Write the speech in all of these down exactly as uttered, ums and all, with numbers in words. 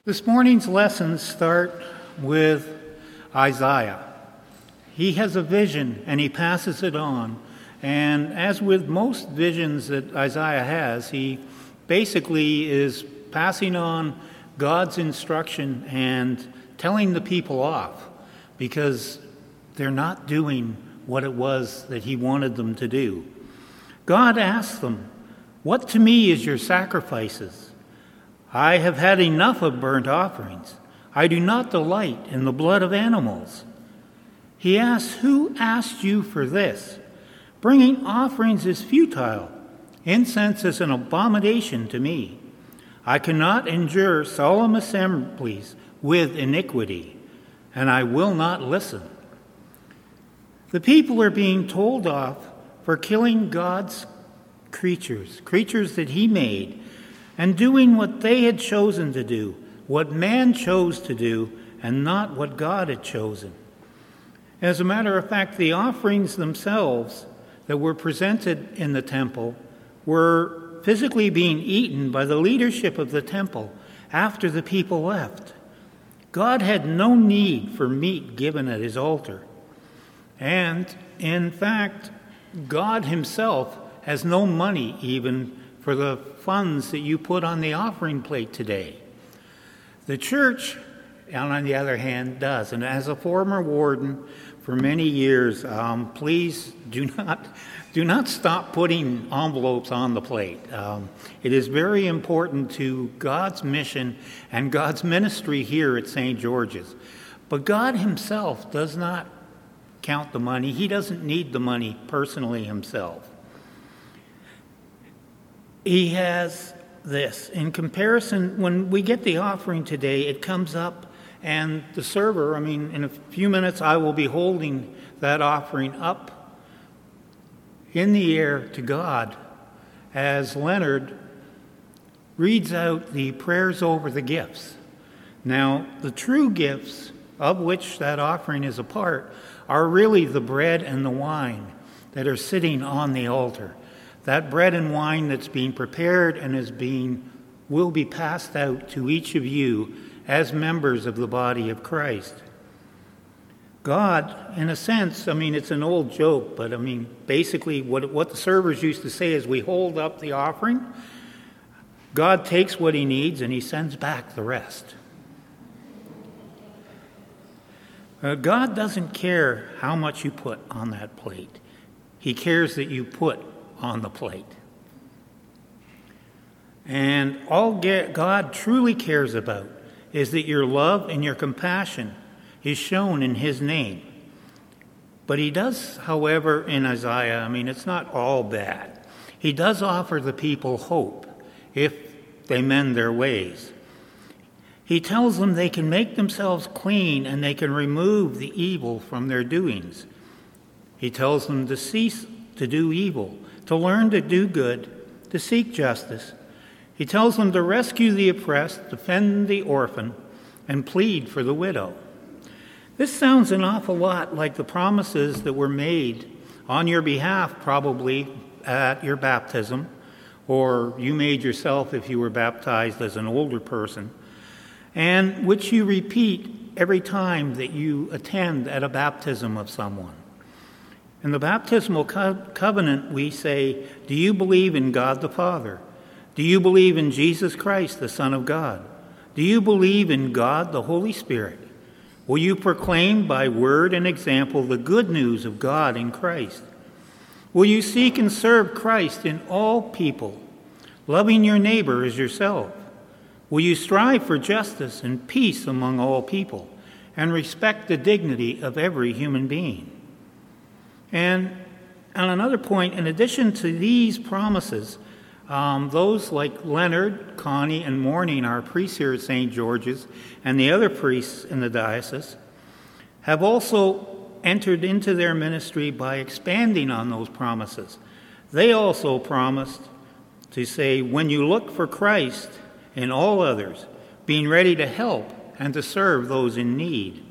This morning's lessons start with Isaiah. He has a vision and he passes it on. And as with most visions that Isaiah has, he basically is passing on God's instruction and telling the people off because they're not doing what it was that he wanted them to do. God asks them, "What to me is your sacrifices? I have had enough of burnt offerings. I do not delight in the blood of animals." He asks, "Who asked you for this? Bringing offerings is futile. Incense is an abomination to me. I cannot endure solemn assemblies with iniquity, and I will not listen." The people are being told off for killing God's creatures, creatures that he made, and doing what they had chosen to do, what man chose to do, and not what God had chosen. As a matter of fact, the offerings themselves that were presented in the temple were physically being eaten by the leadership of the temple after the people left. God had no need for meat given at his altar. And, in fact, God himself has no money even for the funds that you put on the offering plate today. The church, on the other hand, does. And as a former warden for many years, um, please do not do not stop putting envelopes on the plate. Um, it is very important to God's mission and God's ministry here at Saint George's. But God himself does not count the money. He doesn't need the money personally himself. He has this. In comparison, when we get the offering today, it comes up and the server, I mean, in a few minutes I will be holding that offering up in the air to God as Leonard reads out the prayers over the gifts. Now, the true gifts of which that offering is a part are really the bread and the wine that are sitting on the altar. That bread and wine that's being prepared and is being will be passed out to each of you as members of the body of Christ. God, in a sense, I mean, it's an old joke, but I mean, basically what, what the servers used to say is we hold up the offering, God takes what he needs and he sends back the rest. Uh, God doesn't care how much you put on that plate. He cares that you put on the plate. And all God truly cares about is that your love and your compassion is shown in his name. But he does, however, in Isaiah, I mean, it's not all bad. He does offer the people hope if they mend their ways. He tells them they can make themselves clean and they can remove the evil from their doings. He tells them to cease to do evil, to learn to do good, to seek justice. He tells them to rescue the oppressed, defend the orphan, and plead for the widow. This sounds an awful lot like the promises that were made on your behalf probably at your baptism, or you made yourself if you were baptized as an older person, and which you repeat every time that you attend at a baptism of someone. In the baptismal co- covenant, we say, do you believe in God the Father? Do you believe in Jesus Christ, the Son of God? Do you believe in God the Holy Spirit? Will you proclaim by word and example the good news of God in Christ? Will you seek and serve Christ in all people, loving your neighbor as yourself? Will you strive for justice and peace among all people, and respect the dignity of every human being? And on another point, in addition to these promises, um, those like Leonard, Connie, and Morning, our priests here at Saint George's, and the other priests in the diocese, have also entered into their ministry by expanding on those promises. They also promised to say, when you look for Christ in all others, being ready to help and to serve those in need.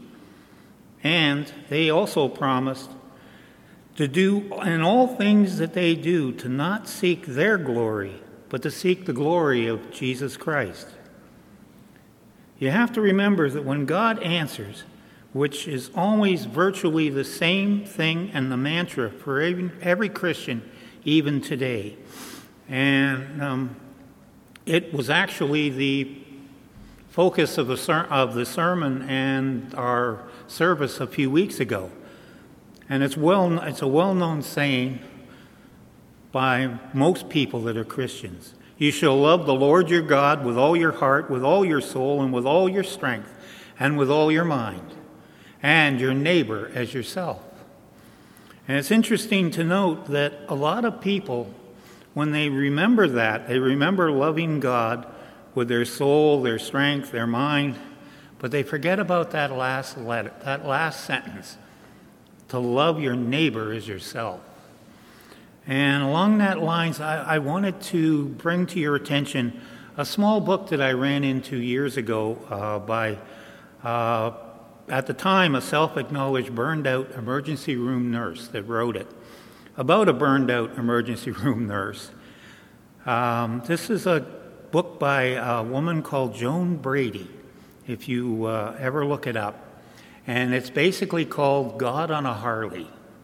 And they also promised to do in all things that they do, to not seek their glory, but to seek the glory of Jesus Christ. You have to remember that when God answers, which is always virtually the same thing and the mantra for every, every Christian, even today. And um, it was actually the focus of the, ser- of the sermon and our service a few weeks ago. And it's, well, it's a well-known saying by most people that are Christians. You shall love the Lord your God with all your heart, with all your soul, and with all your strength, and with all your mind, and your neighbor as yourself. And it's interesting to note that a lot of people, when they remember that, they remember loving God with their soul, their strength, their mind, but they forget about that last letter, that last sentence, to love your neighbor as yourself. And along that lines, I, I wanted to bring to your attention a small book that I ran into years ago uh, by, uh, at the time, a self-acknowledged burned-out emergency room nurse that wrote it, about a burned-out emergency room nurse. Um, this is a book by a woman called Joan Brady, if you uh, ever look it up. And it's basically called God on a Harley.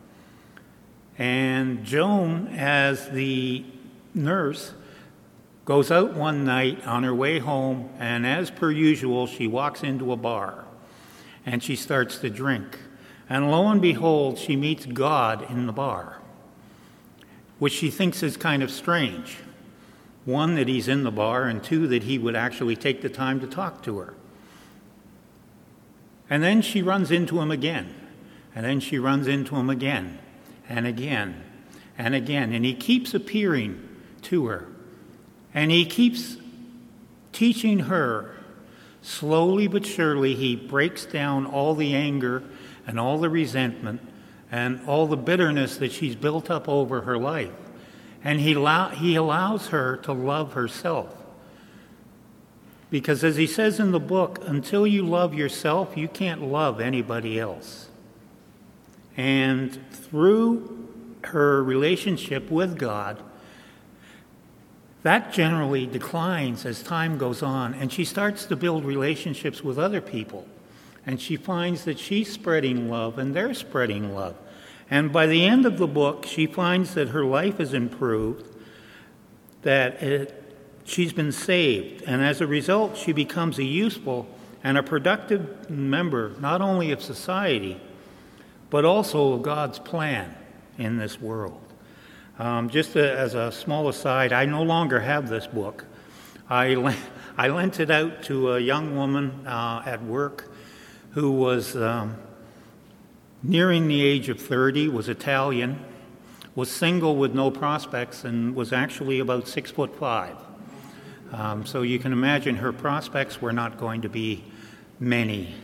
And Joan, as the nurse, goes out one night on her way home, and as per usual, she walks into a bar, and she starts to drink. And lo and behold, she meets God in the bar, which she thinks is kind of strange. One, that he's in the bar, and two, that he would actually take the time to talk to her. And then she runs into him again, and then she runs into him again, and again, and again, and he keeps appearing to her, and he keeps teaching her. Slowly but surely, he breaks down all the anger and all the resentment and all the bitterness that she's built up over her life, and he, allow, he allows her to love herself. Because as he says in the book, until you love yourself, you can't love anybody else. And through her relationship with God, that generally declines as time goes on, and she starts to build relationships with other people. And she finds that she's spreading love and they're spreading love. And by the end of the book, she finds that her life is improved, that it she's been saved, and as a result, she becomes a useful and a productive member, not only of society, but also of God's plan in this world. Um, just a, as a small aside, I no longer have this book. I, I lent it out to a young woman uh, at work who was um, nearing the age of thirty, was Italian, was single with no prospects, and was actually about six foot five. Um, so you can imagine her prospects were not going to be many.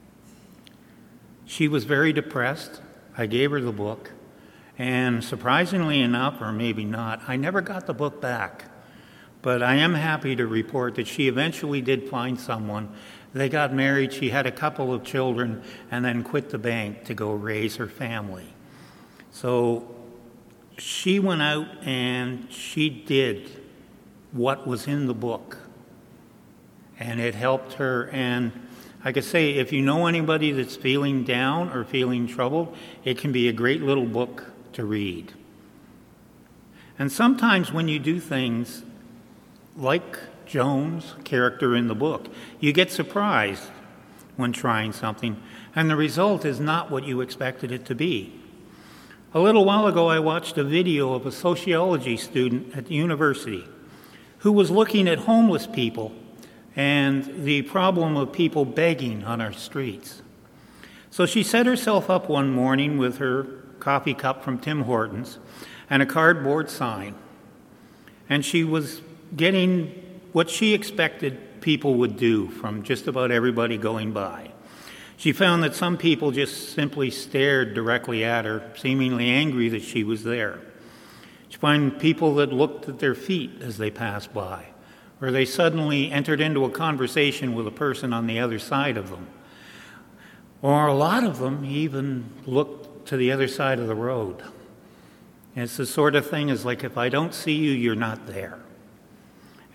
She was very depressed. I gave her the book. And surprisingly enough, or maybe not, I never got the book back. But I am happy to report that she eventually did find someone. They got married, she had a couple of children, and then quit the bank to go raise her family. So she went out and she did what was in the book, and it helped her. And I could say, if you know anybody that's feeling down or feeling troubled, it can be a great little book to read. And sometimes when you do things like Joan's character in the book, you get surprised when trying something, and the result is not what you expected it to be. A little while ago, I watched a video of a sociology student at the university who was looking at homeless people and the problem of people begging on our streets. So she set herself up one morning with her coffee cup from Tim Hortons and a cardboard sign, and she was getting what she expected people would do from just about everybody going by. She found that some people just simply stared directly at her, seemingly angry that she was there. You find people that looked at their feet as they passed by, or they suddenly entered into a conversation with a person on the other side of them. Or a lot of them even looked to the other side of the road. And it's the sort of thing as like, if I don't see you, you're not there.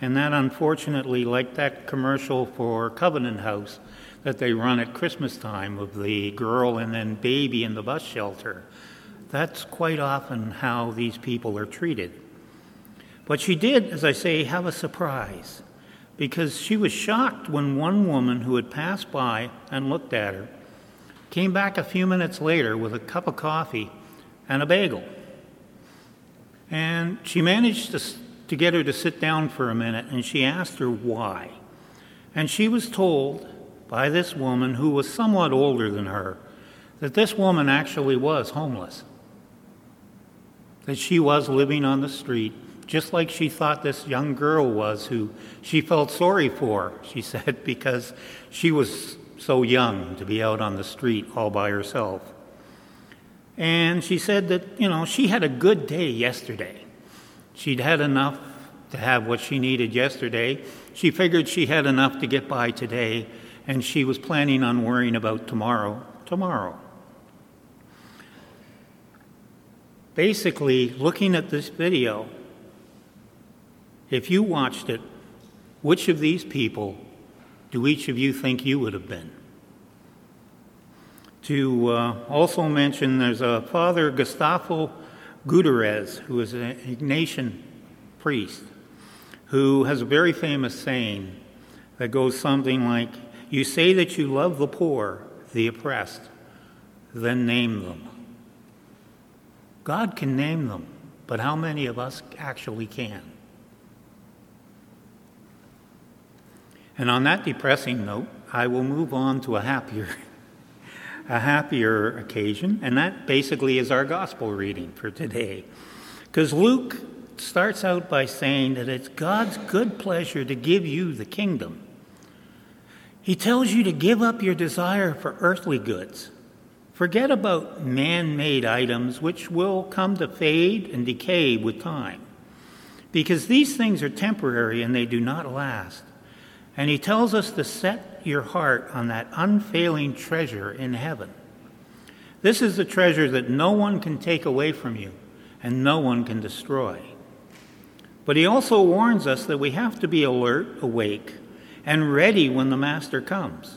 And that, unfortunately, like that commercial for Covenant House that they run at Christmas time of the girl and then baby in the bus shelter, that's quite often how these people are treated. But she did, as I say, have a surprise, because she was shocked when one woman who had passed by and looked at her came back a few minutes later with a cup of coffee and a bagel. And she managed to, to get her to sit down for a minute, and she asked her why. And she was told by this woman, who was somewhat older than her, that this woman actually was homeless, that she was living on the street, just like she thought this young girl was, who she felt sorry for, she said, because she was so young to be out on the street all by herself. And she said that, you know, she had a good day yesterday. She'd had enough to have what she needed yesterday. She figured she had enough to get by today, and she was planning on worrying about tomorrow, tomorrow. Basically, looking at this video, if you watched it, which of these people do each of you think you would have been? To uh, also mention, there's a Father Gustavo Gutierrez, who is an Ignatian priest, who has a very famous saying that goes something like, "You say that you love the poor, the oppressed, then name them." God can name them, but how many of us actually can? And on that depressing note, I will move on to a happier, a happier occasion, and that basically is our gospel reading for today. Because Luke starts out by saying that it's God's good pleasure to give you the kingdom. He tells you to give up your desire for earthly goods. Forget about man-made items which will come to fade and decay with time, because these things are temporary and they do not last. And he tells us to set your heart on that unfailing treasure in heaven. This is the treasure that no one can take away from you and no one can destroy. But he also warns us that we have to be alert, awake, and ready when the Master comes.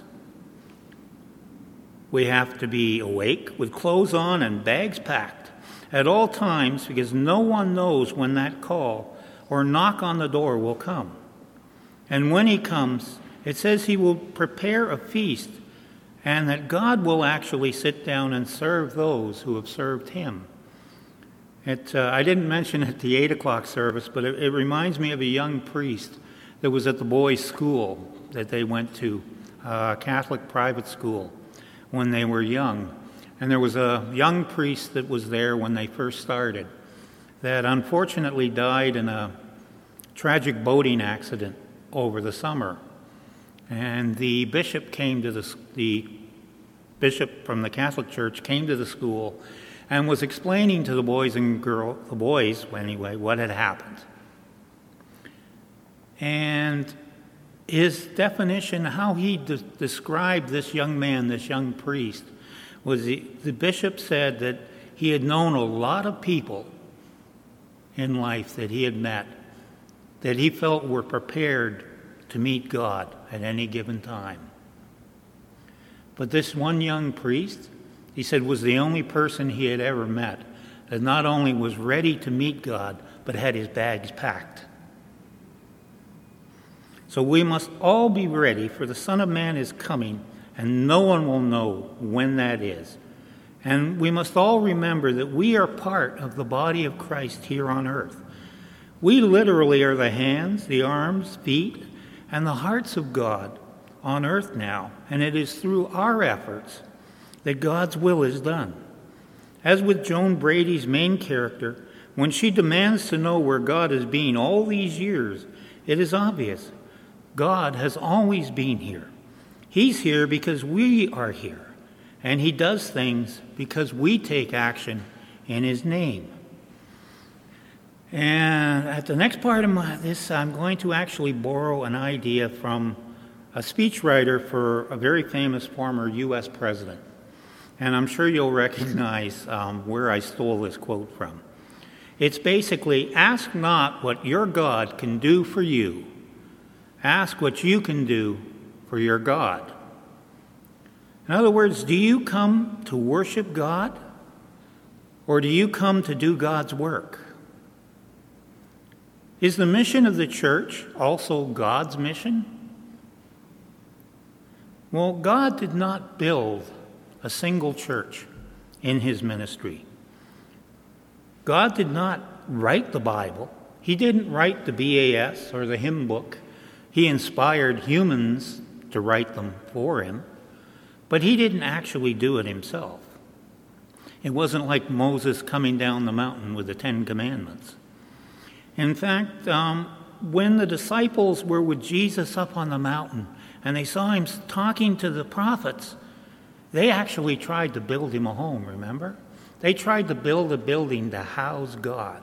We have to be awake with clothes on and bags packed at all times, because no one knows when that call or knock on the door will come. And when he comes, it says he will prepare a feast, and that God will actually sit down and serve those who have served him. It, uh, I didn't mention at the eight o'clock service, but it, it reminds me of a young priest that was at the boys' school that they went to, a Catholic private school, when they were young. And there was a young priest that was there when they first started that unfortunately died in a tragic boating accident over the summer. And the bishop came to the, the bishop from the Catholic Church came to the school and was explaining to the boys and girl, the boys anyway, what had happened. And his definition, how he de- described this young man, this young priest, was the, the bishop said that he had known a lot of people in life that he had met that he felt were prepared to meet God at any given time. But this one young priest, he said, was the only person he had ever met that not only was ready to meet God, but had his bags packed. So we must all be ready, for the Son of Man is coming, and no one will know when that is. And we must all remember that we are part of the body of Christ here on earth. We literally are the hands, the arms, feet, and the hearts of God on earth now, and it is through our efforts that God's will is done. As with Joan Brady's main character, when she demands to know where God has been all these years, it is obvious. God has always been here. He's here because we are here, and he does things because we take action in his name. And at the next part of my, this, I'm going to actually borrow an idea from a speechwriter for a very famous former U S president. And I'm sure you'll recognize um, where I stole this quote from. It's basically, ask not what your God can do for you, Ask what you can do for your God. In other words, do you come to worship God, or do you come to do God's work? Is the mission of the church also God's mission? Well, God did not build a single church in his ministry. God did not write the Bible. He didn't write the B A S or the hymn book. He inspired humans to write them for him, but he didn't actually do it himself. It wasn't like Moses coming down the mountain with the Ten Commandments. In fact, um, when the disciples were with Jesus up on the mountain and they saw him talking to the prophets, they actually tried to build him a home, remember? They tried to build a building to house God.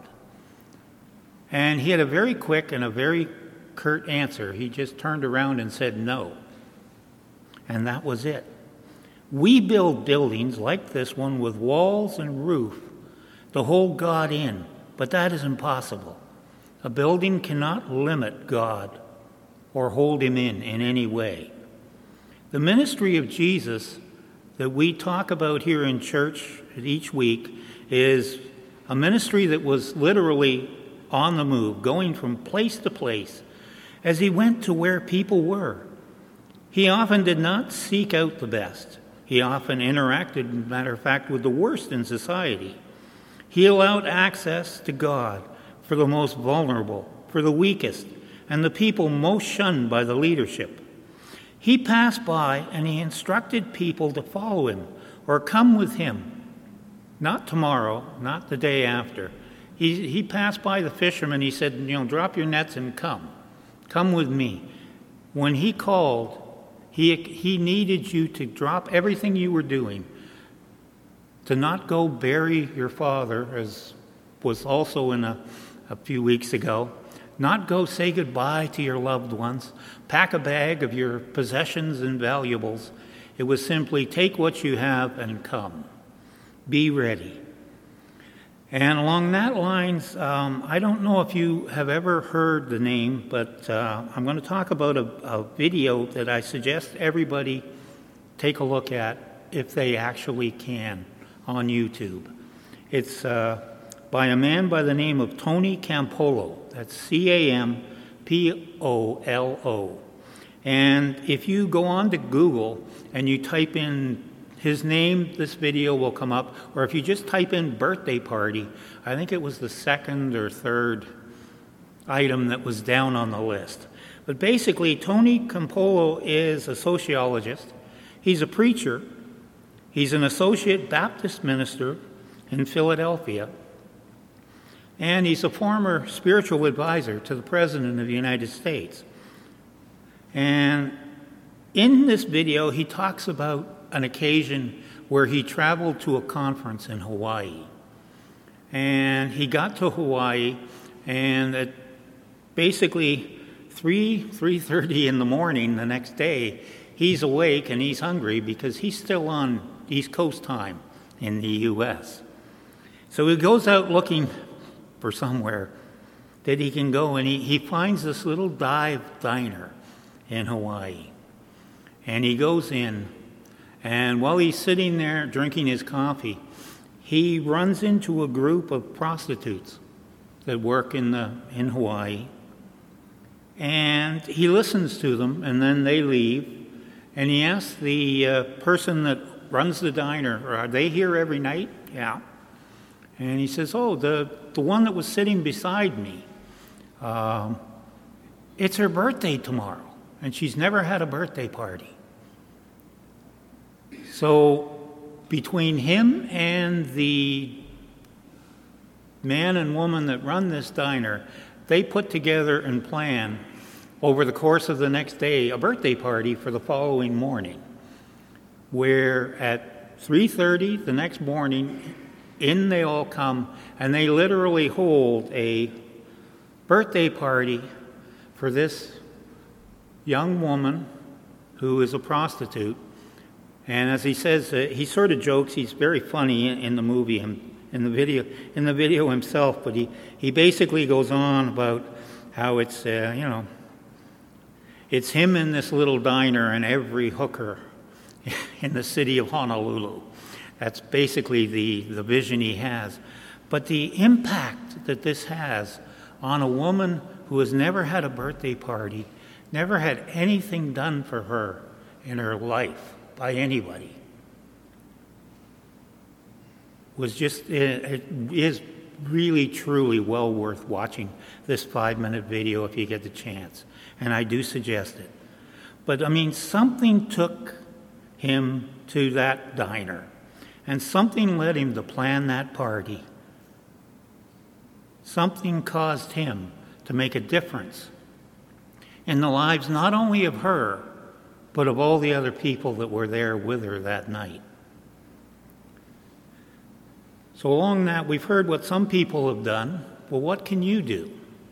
And he had a very quick and a very curt answer. He just turned around and said no. And that was it. We build buildings like this one with walls and roof to hold God in, but that is impossible. A building cannot limit God or hold him in in any way. The ministry of Jesus that we talk about here in church each week is a ministry that was literally on the move, going from place to place as he went to where people were. He often did not seek out the best. He often interacted, matter of fact, with the worst in society. He allowed access to God for the most vulnerable, for the weakest, and the people most shunned by the leadership. He passed by and he instructed people to follow him or come with him. Not tomorrow, not the day after. He, he passed by the fishermen. He said, you know, drop your nets and come. Come with me. When he called, he, he needed you to drop everything you were doing, to not go bury your father, as was also in a, a few weeks ago, not go say goodbye to your loved ones, pack a bag of your possessions and valuables. It was simply take what you have and come. Be ready. And along that lines, um, I don't know if you have ever heard the name, but uh, I'm going to talk about a, a video that I suggest everybody take a look at if they actually can on YouTube. It's uh, by a man by the name of Tony Campolo. That's C A M P O L O. And if you go on to Google and you type in his name, this video will come up. Or if you just type in birthday party, I think it was the second or third item that was down on the list. But basically, Tony Campolo is a sociologist. He's a preacher. He's an associate Baptist minister in Philadelphia. And he's a former spiritual advisor to the President of the United States. And in this video, he talks about an occasion where he traveled to a conference in Hawaii. And he got to Hawaii, and at basically three, three thirty in the morning the next day, he's awake and he's hungry because he's still on East Coast time in the U S. So he goes out looking for somewhere that he can go, and he, he finds this little dive diner in Hawaii. And he goes in, and while he's sitting there drinking his coffee, he runs into a group of prostitutes that work in the in Hawaii. And he listens to them, and then they leave. And he asks the uh, person that runs the diner, are they here every night? Yeah. And he says, oh, the, the one that was sitting beside me, um, it's her birthday tomorrow, and she's never had a birthday party. So between him and the man and woman that run this diner, they put together and plan over the course of the next day a birthday party for the following morning, where at three thirty the next morning, in they all come, and they literally hold a birthday party for this young woman who is a prostitute. And as he says, uh, he sort of jokes, he's very funny in, in the movie, in, in the video in the video himself, but he, he basically goes on about how it's, uh, you know, It's him in this little diner and every hooker in the city of Honolulu. That's basically the, the vision he has. But the impact that this has on a woman who has never had a birthday party, never had anything done for her in her life by anybody, was just, it, it is really, truly well worth watching this five-minute video if you get the chance. And I do suggest it. But, I mean, something took him to that diner, and something led him to plan that party. Something caused him to make a difference in the lives not only of her, but of all the other people that were there with her that night. So along that, we've heard what some people have done. Well, what can you do?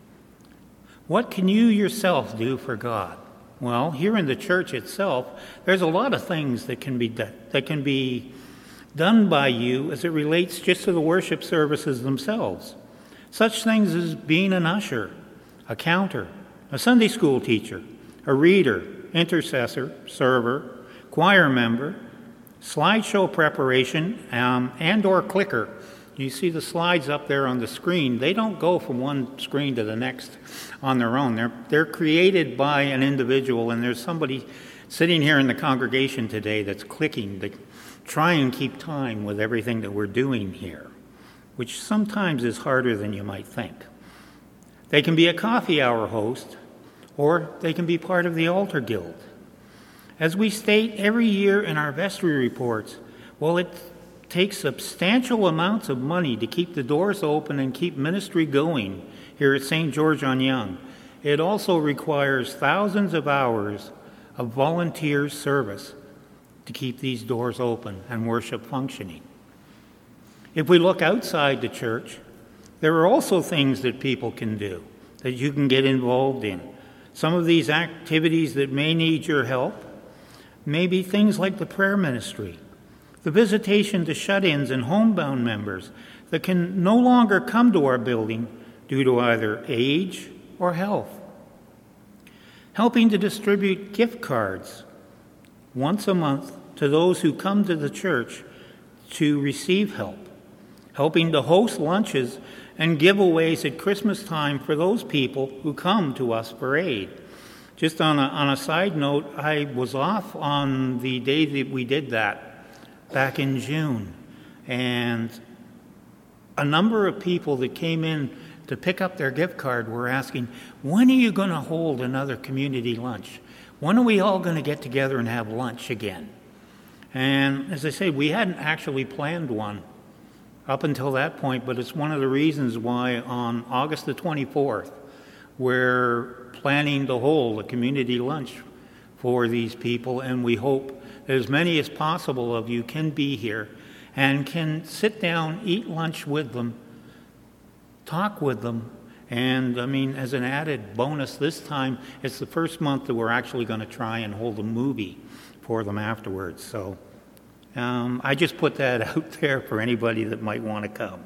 What can you yourself do for God? Well, here in the church itself, there's a lot of things that can be done, that can be done by you as it relates just to the worship services themselves. Such things as being an usher, a counter, a Sunday school teacher, a reader, intercessor, server, choir member, slideshow preparation, um, and or clicker. You see the slides up there on the screen. They don't go from one screen to the next on their own. They're, they're created by an individual, and there's somebody sitting here in the congregation today that's clicking to try and keep time with everything that we're doing here, which sometimes is harder than you might think. They can be a coffee hour host, or they can be part of the altar guild. As we state every year in our vestry reports, well, it takes substantial amounts of money to keep the doors open and keep ministry going here at Saint George on Yonge. It also requires thousands of hours of volunteer service to keep these doors open and worship functioning. If we look outside the church, there are also things that people can do, that you can get involved in. Some of these activities that may need your help may be things like the prayer ministry, the visitation to shut-ins and homebound members that can no longer come to our building due to either age or health. Helping to distribute gift cards once a month to those who come to the church to receive help. Helping to host lunches and giveaways at Christmas time for those people who come to us for aid. Just on a, on a side note, I was off on the day that we did that back in June, and a number of people that came in to pick up their gift card were asking, when are you going to hold another community lunch? When are we all going to get together and have lunch again? And as I say, we hadn't actually planned one up until that point, but it's one of the reasons why on August the twenty-fourth, we're planning to hold a community lunch for these people, and we hope that as many as possible of you can be here and can sit down, eat lunch with them, talk with them, and, I mean, as an added bonus this time, it's the first month that we're actually going to try and hold a movie for them afterwards. So um, I just put that out there for anybody that might want to come.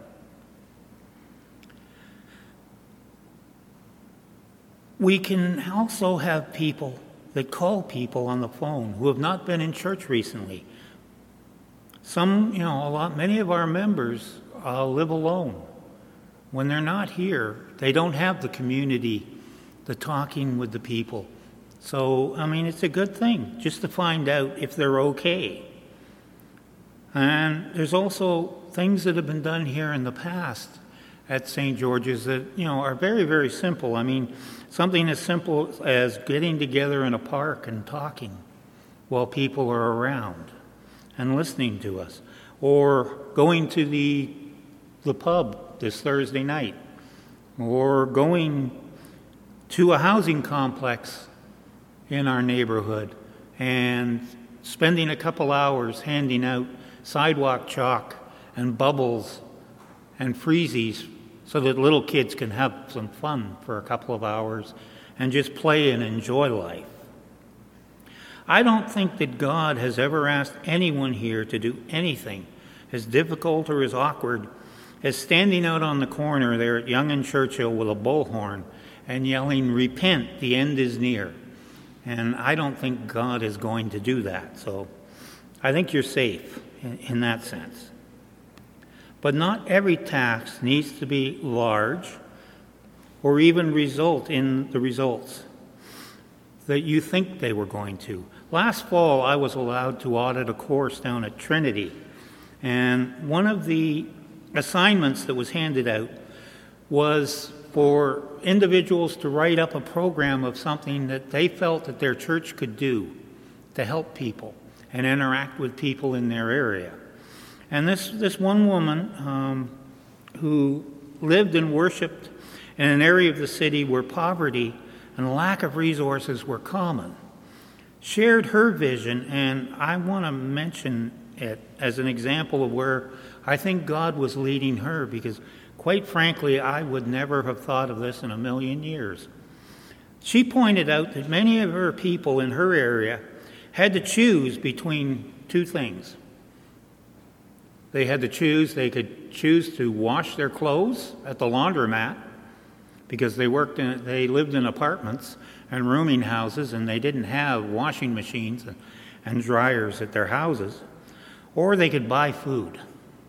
We can also have people that call people on the phone who have not been in church recently. Some, you know, a lot, many of our members uh, live alone. When they're not here, they don't have the community, the talking with the people. So, I mean, it's a good thing just to find out if they're okay. And there's also things that have been done here in the past at Saint George's that, you know, are very, very simple. I mean, something as simple as getting together in a park and talking while people are around and listening to us, or going to the the pub this Thursday night, or going to a housing complex in our neighborhood and spending a couple hours handing out sidewalk chalk and bubbles and freezies so that little kids can have some fun for a couple of hours and just play and enjoy life. I don't think that God has ever asked anyone here to do anything as difficult or as awkward as standing out on the corner there at Yonge and Churchill with a bullhorn and yelling, "Repent, the end is near," And I don't think God is going to do that. So I think you're safe in, in that sense. But not every tax needs to be large or even result in the results that you think they were going to. Last fall, I was allowed to audit a course down at Trinity. And one of the assignments that was handed out was for individuals to write up a program of something that they felt that their church could do to help people and interact with people in their area. And this, this one woman um, who lived and worshiped in an area of the city where poverty and lack of resources were common, shared her vision, and I want to mention it as an example of where I think God was leading her, because quite frankly, I would never have thought of this in a million years. She pointed out that many of her people in her area had to choose between two things. They had to choose, they could choose to wash their clothes at the laundromat, because they worked in, they lived in apartments and rooming houses, and they didn't have washing machines and, and dryers at their houses, or they could buy food.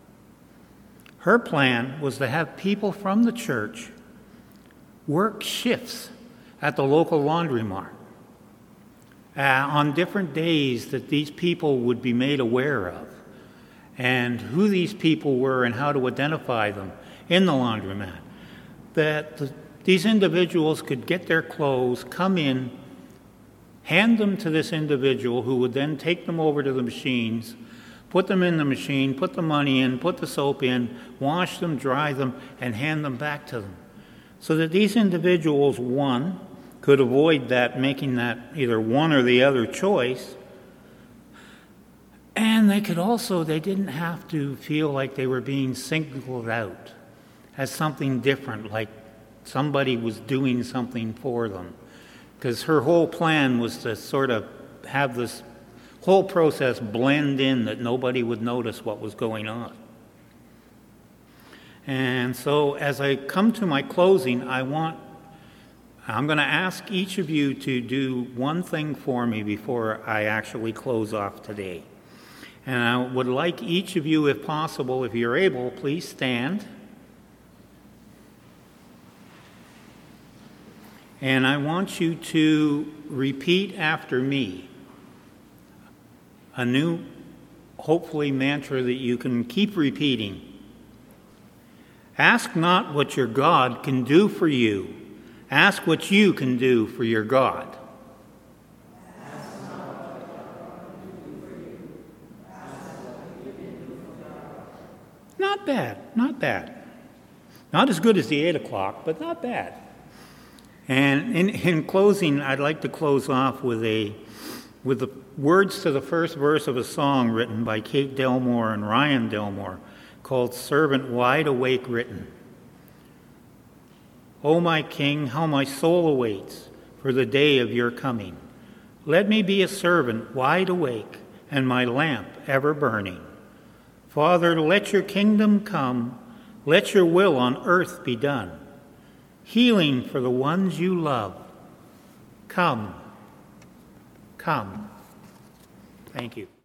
Her plan was to have people from the church work shifts at the local laundromat uh, on different days that these people would be made aware of, and who these people were and how to identify them in the laundromat. That the, these individuals could get their clothes, come in, hand them to this individual who would then take them over to the machines, put them in the machine, put the money in, put the soap in, wash them, dry them, and hand them back to them. So that these individuals, one, could avoid that, making that either one or the other choice, and they could also, they didn't have to feel like they were being singled out as something different, like somebody was doing something for them. Because her whole plan was to sort of have this whole process blend in, that nobody would notice what was going on. And so as I come to my closing, I want, I'm going to ask each of you to do one thing for me before I actually close off today. And I would like each of you, if possible, if you're able, please stand. And I want you to repeat after me a new, hopefully, mantra that you can keep repeating. Ask not what your God can do for you. Ask what you can do for your God. Not bad, not bad. Not as good as the eight o'clock, but not bad. And in, in closing, I'd like to close off with a with the words to the first verse of a song written by Kate Delmore and Ryan Delmore called Servant Wide Awake Written. O my King, how my soul awaits for the day of your coming. Let me be a servant wide awake and my lamp ever burning. Father, let your kingdom come, let your will on earth be done. Healing for the ones you love. Come, come. Thank you.